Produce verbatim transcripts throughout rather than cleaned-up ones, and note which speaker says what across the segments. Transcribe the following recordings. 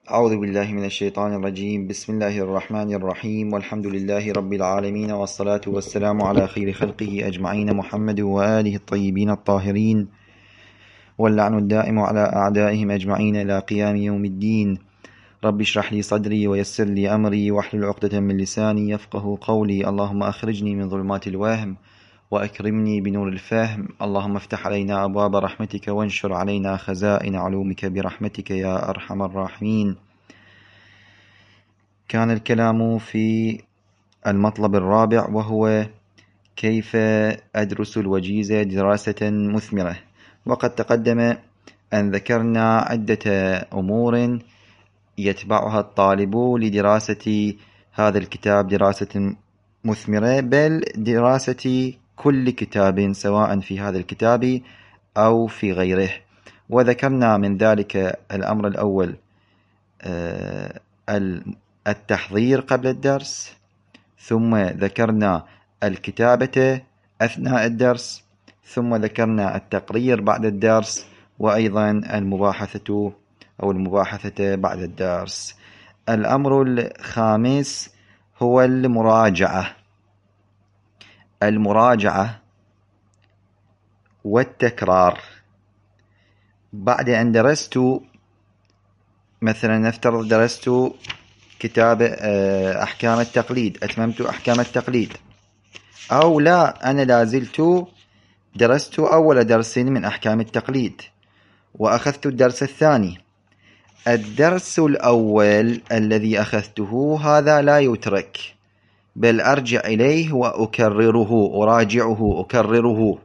Speaker 1: أعوذ بالله من الشيطان الرجيم. بسم الله الرحمن الرحيم، والحمد لله رب العالمين، والصلاة والسلام على خير خلقه أجمعين محمد وآله الطيبين الطاهرين، واللعن الدائم على أعدائهم أجمعين إلى قيام يوم الدين. رب اشرح لي صدري ويسر لي أمري واحلل عقدة من لساني يفقه قولي. اللهم أخرجني من ظلمات الوهم وأكرمني بنور الفهم. اللهم افتح علينا أبواب رحمتك وانشر علينا خزائن علومك برحمتك يا أرحم الراحمين. كان الكلام في المطلب الرابع، وهو كيف أدرس الوجيز دراسة مثمرة. وقد تقدم أن ذكرنا عدة أمور يتبعها الطالب لدراسة هذا الكتاب دراسة مثمرة، بل دراسة كل كتاب سواء في هذا الكتاب أو في غيره. وذكرنا من ذلك الأمر الأول التحضير قبل الدرس، ثم ذكرنا الكتابة أثناء الدرس، ثم ذكرنا التقرير بعد الدرس، وأيضا المباحثة أو المباحثة بعد الدرس. الأمر الخامس هو المراجعة المراجعة والتكرار. بعد أن درست، مثلا نفترض درست كتاب أحكام التقليد، أتممت أحكام التقليد، أو لا أنا لازلت درست أول درس من أحكام التقليد وأخذت الدرس الثاني. الدرس الأول الذي أخذته هذا لا يترك، بل أرجع إليه وأكرره أراجعه أكرره.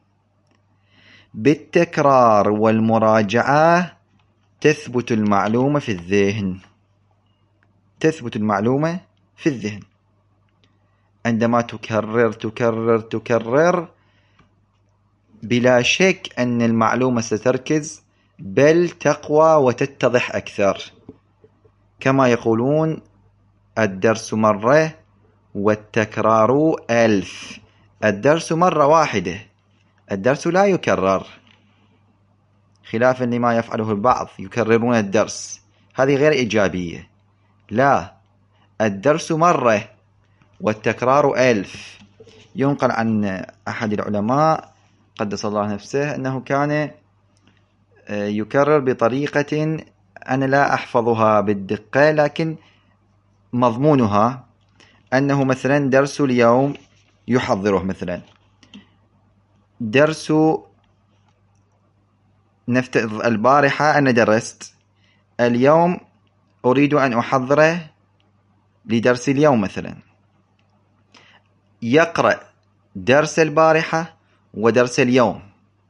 Speaker 1: بالتكرار والمراجعة تثبت المعلومة في الذهن تثبت المعلومة في الذهن عندما تكرر تكرر تكرر بلا شك أن المعلومة ستركز، بل تقوى وتتضح أكثر. كما يقولون: الدرس مرة والتكرار ألف. الدرس مرة واحدة، الدرس لا يكرر، خلافا لما يفعله البعض، يكررون الدرس، هذه غير إيجابية. لا، الدرس مرة والتكرار ألف. ينقل عن أحد العلماء قدس الله نفسه أنه كان يكرر بطريقة أنا لا أحفظها بالدقة، لكن مضمونها أنه مثلا درس اليوم يحضره، مثلا درس نفترض البارحة أنا درست، اليوم أريد أن أحضره لدرس اليوم، مثلا يقرأ درس البارحة ودرس اليوم.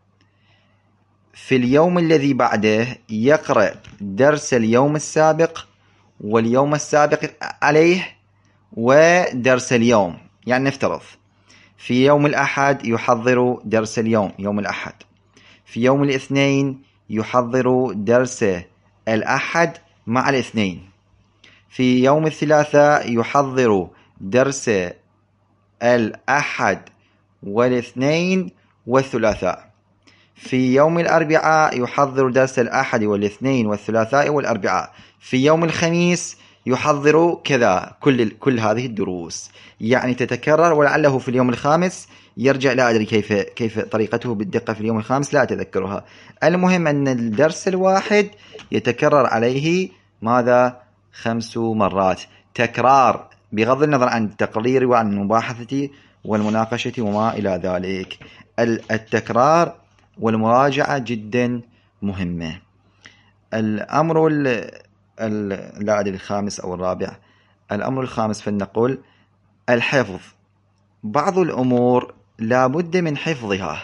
Speaker 1: في اليوم الذي بعده يقرأ درس اليوم السابق واليوم السابق عليه ودرس اليوم. يعني نفترض في يوم الأحد يحضر درس اليوم يوم الأحد، في يوم الاثنين يحضر درس الأحد مع الاثنين، في يوم الثلاثاء يحضر درس الأحد والاثنين والثلاثاء، في يوم الأربعاء يحضر درس الأحد والاثنين والثلاثاء والأربعاء، في يوم الخميس يحضر كذا كل كل هذه الدروس. يعني تتكرر، ولعله في اليوم الخامس يرجع، لا أدري كيف كيف طريقته بالدقة في اليوم الخامس، لا أتذكرها. المهم أن الدرس الواحد يتكرر عليه ماذا؟ خمس مرات تكرار، بغض النظر عن التقرير وعن المباحثة والمناقشة وما إلى ذلك. التكرار والمراجعة جدا مهمة. الأمر لا أدري الخامس أو الرابع. الأمر الخامس فلنقل الحفظ. بعض الأمور لا بد من حفظها،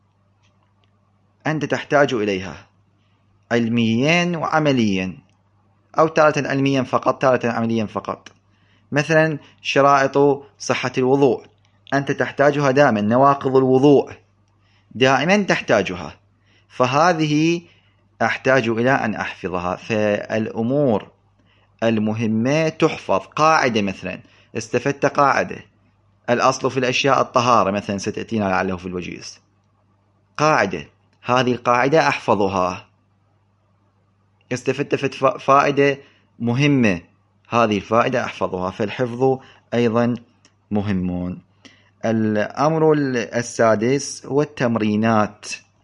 Speaker 1: أنت تحتاج إليها علميا وعمليا، أو تارة علميا فقط تارة عمليا فقط. مثلا شرائط صحة الوضوء أنت تحتاجها دائما، نواقض الوضوء دائما تحتاجها، فهذه أحتاج إلى أن أحفظها. فالأمور المهمة تحفظ. قاعدة مثلا، استفدت قاعدة، الأصل في الأشياء الطهارة مثلا، ستأتينا لعله في الوجيز، قاعدة، هذه القاعدة أحفظها. استفدت فائدة مهمة، هذه الفائدة أحفظها، فالحفظ أيضا مهم. الأمر السادس هو التمرينات.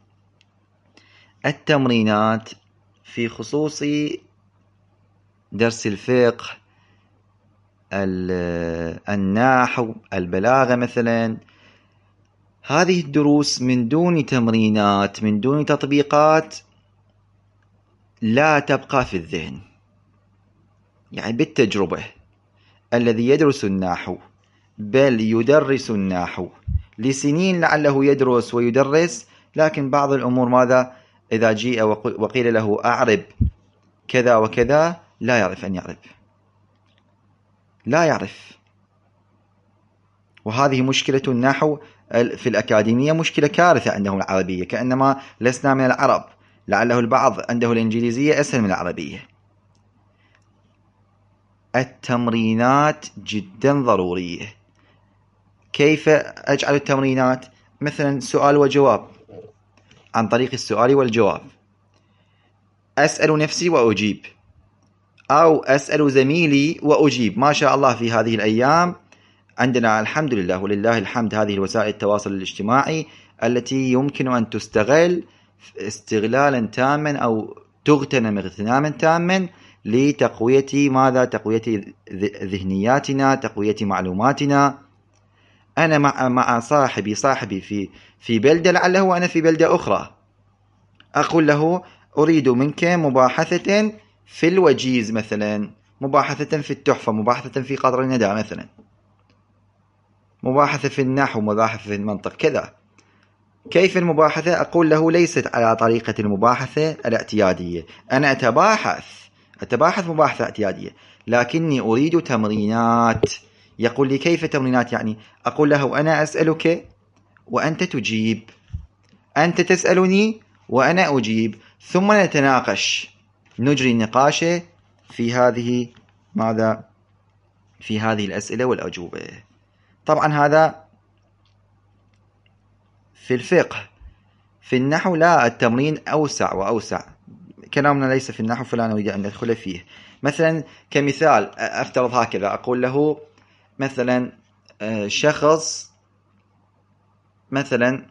Speaker 1: التمرينات في خصوص درس الفقه، النحو، البلاغة مثلا، هذه الدروس من دون تمرينات، من دون تطبيقات، لا تبقى في الذهن. يعني بالتجربة، الذي يدرس النحو بل يدرس النحو لسنين لعله يدرس ويدرس، لكن بعض الأمور ماذا إذا جيء وقيل له أعرب كذا وكذا لا يعرف أن يعرب، لا يعرف. وهذه مشكلة النحو في الأكاديمية، مشكلة كارثة عندهم العربية، كأنما لسنا من العرب. لعله البعض عنده الإنجليزية أسهل من العربية. التمرينات جدا ضرورية. كيف أجعل التمرينات؟ مثلا سؤال وجواب، عن طريق السؤال والجواب أسأل نفسي وأجيب، أو أسأل زميلي وأجيب. ما شاء الله في هذه الأيام عندنا الحمد لله ولله الحمد هذه الوسائل التواصل الاجتماعي التي يمكن أن تستغل استغلالا تاما أو تغتنم اغتناما تاما لتقوية ماذا؟ تقوية ذهنياتنا، تقوية معلوماتنا. أنا مع مع صاحبي صاحبي في في بلدة، لعله وأنا في بلدة أخرى، أقول له أريد منك مباحثة في الوجيز مثلا، مباحثة في التحفة، مباحثة في قطر الندى مثلا، مباحثة في النحو، مباحثة في المنطق كذا. كيف المباحثة؟ أقول له ليست على طريقة المباحثة الاعتيادية. أنا أتباحث أتباحث مباحثة اعتيادية، لكني أريد تمرينات. يقول لي كيف تمرينات يعني؟ أقول له أنا أسألك وأنت تجيب، أنت تسألني وأنا أجيب، ثم نتناقش، نجري النقاش في هذه ماذا؟ في هذه الأسئلة والأجوبة. طبعا هذا في الفقه. في النحو لا، التمرين أوسع وأوسع. كلامنا ليس في النحو فلا نريد أن ندخل فيه. مثلا كمثال أفترض هكذا، أقول له مثلا شخص مثلا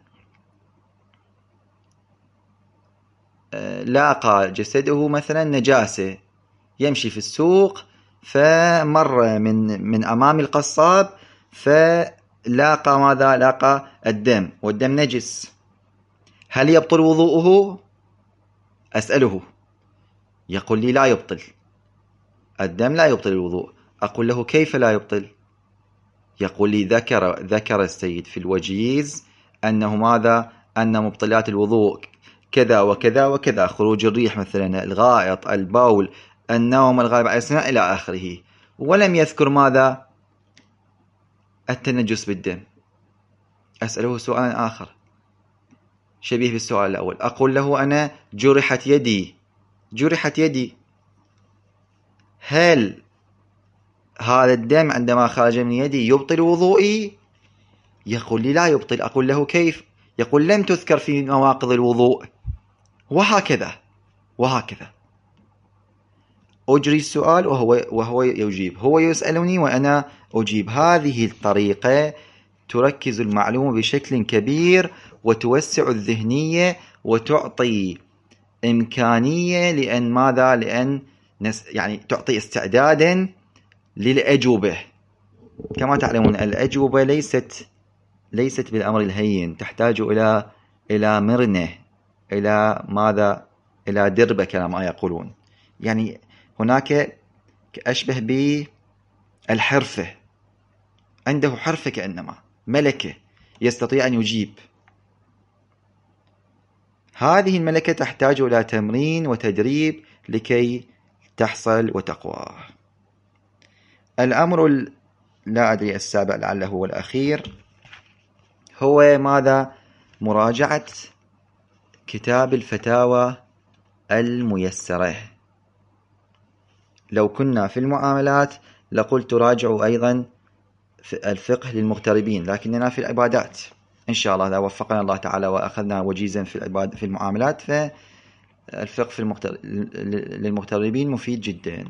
Speaker 1: لاقى جسده مثلا نجاسة، يمشي في السوق فمر من من أمام القصاب فلاقى ماذا؟ لاقى الدم، والدم نجس. هل يبطل وضوءه؟ أسأله، يقول لي لا يبطل، الدم لا يبطل الوضوء. أقول له كيف لا يبطل؟ يقول لي ذكر ذكر السيد في الوجيز أنه ماذا؟ أن مبطلات الوضوء كذا وكذا وكذا، خروج الريح مثلا، الغائط، البول، النوم الغالب على الأسنان إلى آخره، ولم يذكر ماذا؟ التنجس بالدم. أسأله سؤال آخر شبيه بالسؤال الأول، أقول له أنا جرحت يدي جرحت يدي هل هذا الدم عندما خرج من يدي يبطل وضوئي؟ يقول لي لا يبطل. أقول له كيف؟ يقول لم تذكر في نواقض الوضوء. وهكذا وهكذا أجري السؤال وهو وهو يجيب، هو يسألني وأنا أجيب. هذه الطريقة تركز المعلومة بشكل كبير وتوسع الذهنية وتعطي إمكانية لأن ماذا؟ لأن نس يعني تعطي استعدادا للأجوبة. كما تعلمون الأجوبة ليست ليست بالأمر الهين، تحتاج إلى إلى مرنة، إلى ماذا؟ إلى دربة كما يقولون. يعني هناك أشبه بالحرفة، عنده حرفة كأنما ملكة يستطيع أن يجيب. هذه الملكة تحتاج إلى تمرين وتدريب لكي تحصل وتقوى. الأمر لا أدري السابع لعله هو الأخير، هو ماذا؟ مراجعة كتاب الفتاوى الميسرة. لو كنا في المعاملات لقلت راجعوا أيضا الفقه للمغتربين، لكننا في العبادات إن شاء الله إذا وفقنا الله تعالى وأخذنا وجيزا في العباد في المعاملات الفقه في المغتر... للمغتربين مفيد جدا.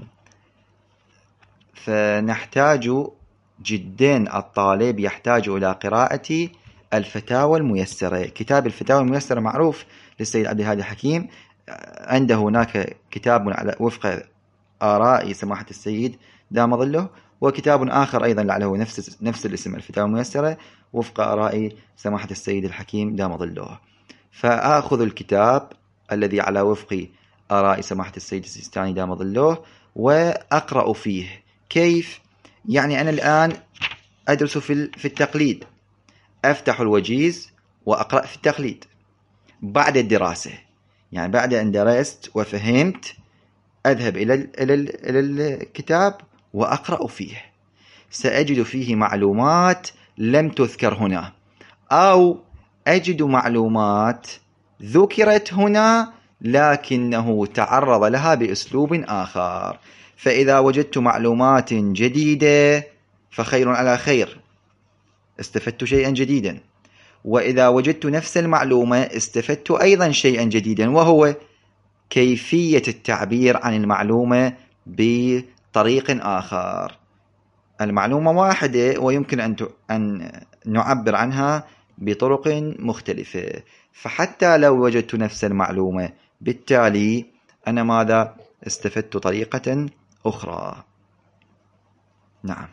Speaker 1: فنحتاج جدا، الطالب يحتاج إلى قراءة الفتاوى الميسرة. كتاب الفتاوى الميسرة معروف للسيد عبد الهادي الحكيم، عنده هناك كتاب على وفق آراء سماحة السيد دام ظله، وكتاب آخر أيضا لعله نفس نفس الاسم، الفتاوى الميسرة وفق آراء سماحة السيد الحكيم دام ظله. فآخذ الكتاب الذي على وفق آراء سماحة السيد السيستاني دام ظله وأقرأ فيه. كيف؟ يعني أنا الآن أدرس في في التقليد، أفتح الوجيز وأقرأ في التقليد بعد الدراسة، يعني بعد أن درست وفهمت أذهب إلى إلى الكتاب وأقرأ فيه. سأجد فيه معلومات لم تذكر هنا، أو أجد معلومات ذكرت هنا لكنه تعرض لها بأسلوب آخر. فإذا وجدت معلومات جديدة فخير على خير، استفدت شيئا جديدا. وإذا وجدت نفس المعلومة استفدت أيضا شيئا جديدا، وهو كيفية التعبير عن المعلومة بطريق آخر. المعلومة واحدة ويمكن أن أن نعبر عنها بطرق مختلفة. فحتى لو وجدت نفس المعلومة، بالتالي أنا ماذا استفدت طريقة أخرى. نعم،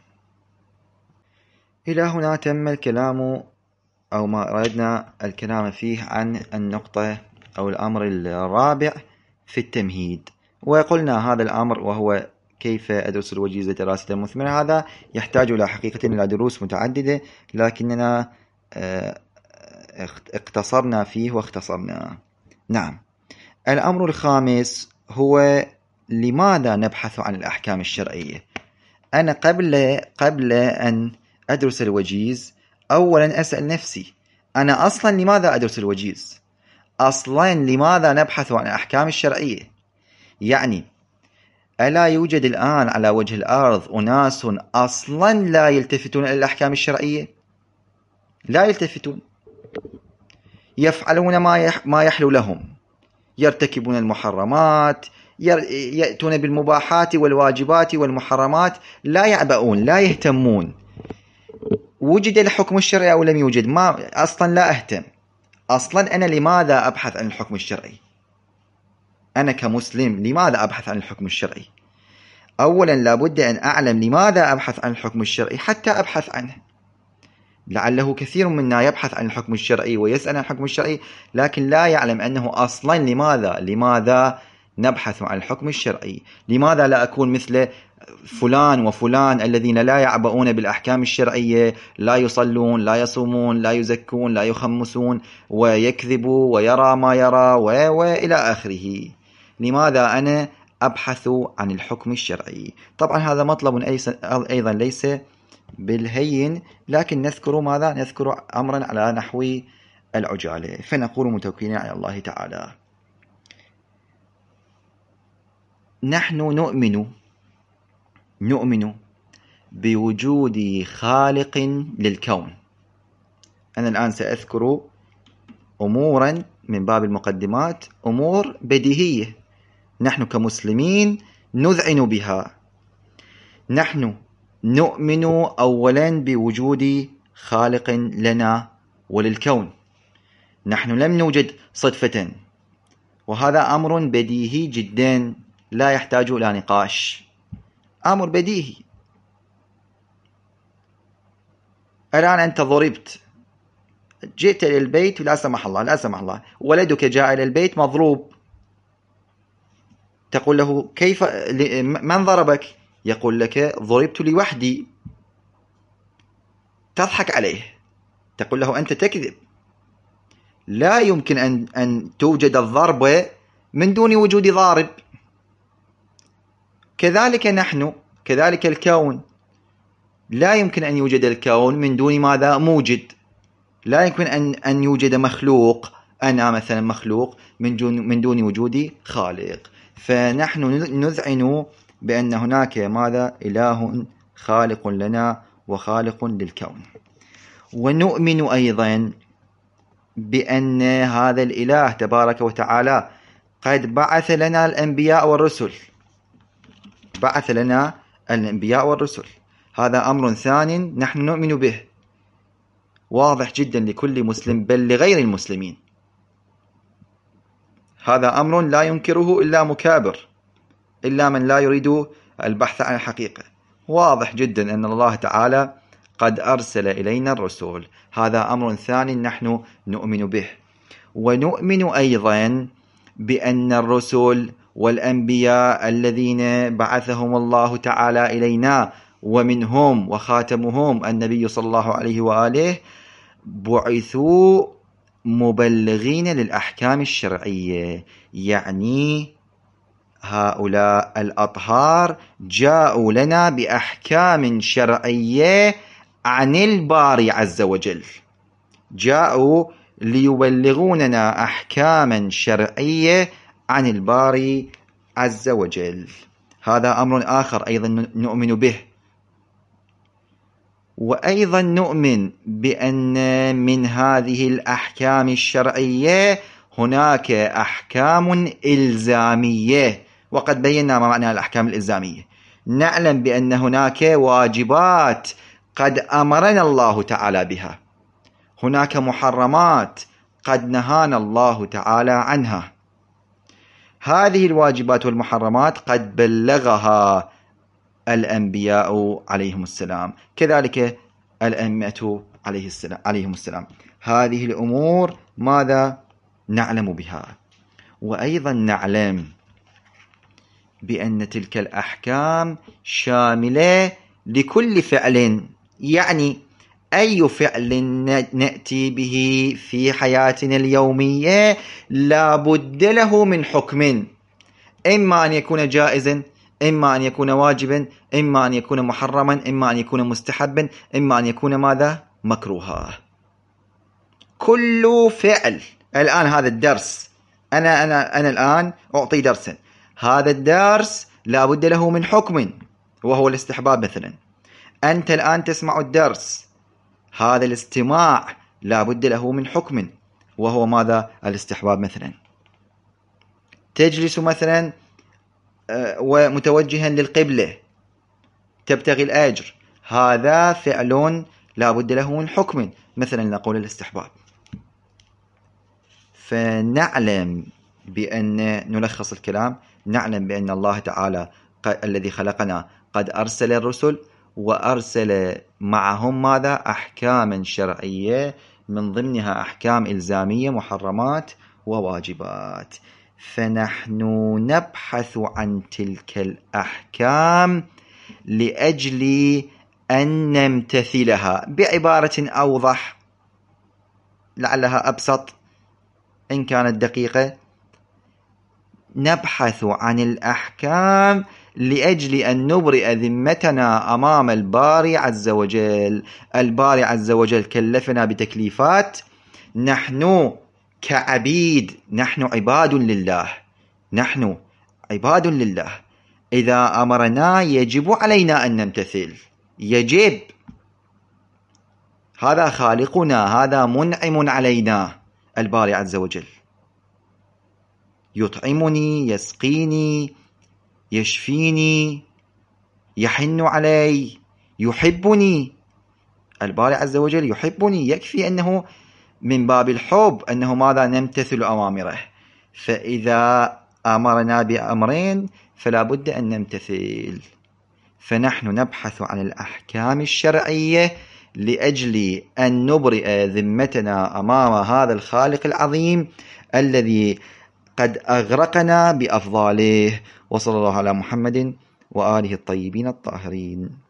Speaker 1: إلى هنا تم الكلام أو ما أردنا الكلام فيه عن النقطة أو الأمر الرابع في التمهيد. وقلنا هذا الأمر وهو كيف أدرس الوجيز دراسة مثمرة، هذا يحتاج إلى حقيقة إلى دروس متعددة، لكننا اقتصرنا فيه واختصرنا. نعم، الأمر الخامس هو لماذا نبحث عن الأحكام الشرعية. أنا قبل قبل أن أدرس الوجيز أولا أسأل نفسي، أنا أصلا لماذا أدرس الوجيز؟ أصلا لماذا نبحث عن الأحكام الشرعية؟ يعني ألا يوجد الآن على وجه الأرض أناس أصلا لا يلتفتون إلى الأحكام الشرعية؟ لا يلتفتون، يفعلون ما ما يحلو لهم، يرتكبون المحرمات، يأتون بالمباحات والواجبات والمحرمات، لا يعبؤون، لا يهتمون. وجد الحكم الشرعي أو لم يوجد، ما أصلا لا أهتم. أصلا أنا لماذا أبحث عن الحكم الشرعي؟ أنا كمسلم لماذا أبحث عن الحكم الشرعي؟ أولا لابد أن أعلم لماذا أبحث عن الحكم الشرعي حتى أبحث عنه. لعله كثير منا يبحث عن الحكم الشرعي ويسأل عن الحكم الشرعي، لكن لا يعلم أنه أصلا لماذا لماذا نبحث عن الحكم الشرعي. لماذا لا أكون مثل فلان وفلان الذين لا يعبؤون بالأحكام الشرعية، لا يصلون، لا يصومون، لا يزكون، لا يخمسون، ويكذبوا ويرى ما يرى وإلى آخره. لماذا أنا أبحث عن الحكم الشرعي؟ طبعا هذا مطلب أيضا ليس بالهين، لكن نذكر ماذا؟ نذكر أمرا على نحو العجالة. فنقول متوكلين على الله تعالى. نحن نؤمن نؤمن بوجود خالق للكون. أنا الآن سأذكر أمورا من باب المقدمات، أمور بديهية نحن كمسلمين نذعن بها. نحن نؤمن أولا بوجود خالق لنا وللكون. نحن لم نوجد صدفة، وهذا أمر بديهي جدا لا يحتاج إلى نقاش، أمر بديهي. الآن أنت ضربت، جئت إلى البيت، لا سمح الله لا سمح الله ولدك جاء إلى البيت مضروب، تقول له كيف، من ضربك؟ يقول لك ضربت لوحدي. تضحك عليه، تقول له أنت تكذب، لا يمكن أن أن توجد الضربة من دون وجود ضارب. كذلك نحن، كذلك الكون، لا يمكن أن يوجد الكون من دون ماذا؟ موجد. لا يمكن أن أن يوجد مخلوق، أنا مثلا مخلوق، من دون من دون وجود خالق. فنحن نذعن بأن هناك ماذا؟ إله خالق لنا وخالق للكون. ونؤمن أيضا بأن هذا الإله تبارك وتعالى قد بعث لنا الأنبياء والرسل، بعث لنا الأنبياء والرسل. هذا أمر ثانٍ نحن نؤمن به، واضح جدا لكل مسلم بل لغير المسلمين. هذا أمر لا ينكره إلا مكابر، إلا من لا يريد البحث عن الحقيقة. واضح جدا أن الله تعالى قد أرسل إلينا الرسل، هذا أمر ثاني نحن نؤمن به. ونؤمن أيضا بأن الرسل والأنبياء الذين بعثهم الله تعالى إلينا ومنهم وخاتمهم النبي صلى الله عليه وآله بعثوا مبلغين للأحكام الشرعية، يعني هؤلاء الأطهار جاءوا لنا بأحكام شرعية عن الباري عز وجل، جاءوا ليبلغوننا أحكاما شرعية عن الباري عز وجل. هذا أمر آخر أيضا نؤمن به. وأيضا نؤمن بأن من هذه الأحكام الشرعية هناك أحكام إلزامية، وقد بينا ما معنى الأحكام الإلزامية. نعلم بأن هناك واجبات قد أمرنا الله تعالى بها، هناك محرمات قد نهانا الله تعالى عنها. هذه الواجبات والمحرمات قد بلغها الأنبياء عليهم السلام، كذلك الأئمة عليه السلام عليهم السلام. هذه الأمور ماذا نعلم بها؟ وأيضا نعلم بأن تلك الأحكام شاملة لكل فعل، يعني أي فعل نأتي به في حياتنا اليومية لا بد له من حكم، إما أن يكون جائزا، إما أن يكون واجبا، إما أن يكون محرما، إما أن يكون مستحبا، إما أن يكون ماذا؟ مكروها. كل فعل. الآن هذا الدرس، أنا أنا أنا الآن أعطي درسا، هذا الدرس لا بد له من حكم وهو الاستحباب مثلا. أنت الآن تسمع الدرس، هذا الاستماع لا بد له من حكم وهو ماذا؟ الاستحباب مثلا. تجلس مثلا ومتوجها للقبلة تبتغي الأجر، هذا فعل لا بد له من حكم، مثلا نقول الاستحباب. فنعلم بأن نلخص الكلام، نعلم بأن الله تعالى الذي خلقنا قد أرسل الرسل، وأرسل معهم ماذا؟ أحكاما شرعية، من ضمنها أحكام إلزامية، محرمات وواجبات. فنحن نبحث عن تلك الأحكام لأجل أن نمتثلها. بعبارة أوضح لعلها أبسط إن كانت دقيقة، نبحث عن الأحكام لأجل أن نبرئ ذمتنا أمام الباري عز وجل. الباري عز وجل كلفنا بتكليفات، نحن كعبيد، نحن عباد لله، نحن عباد لله. إذا أمرنا يجب علينا أن نمتثل، يجب. هذا خالقنا، هذا منعم علينا الباري عز وجل، يطعمني، يسقيني، يشفيني، يحن علي، يحبني. الباري عز وجل يحبني، يكفي أنه من باب الحب أنه ماذا؟ نمتثل أوامره. فإذا أمرنا بأمرين فلا بد أن نمتثل. فنحن نبحث عن الأحكام الشرعية لأجل أن نبرئ ذمتنا أمام هذا الخالق العظيم الذي قد أغرقنا بأفضاله. وصلى الله على محمد وآله الطيبين الطاهرين.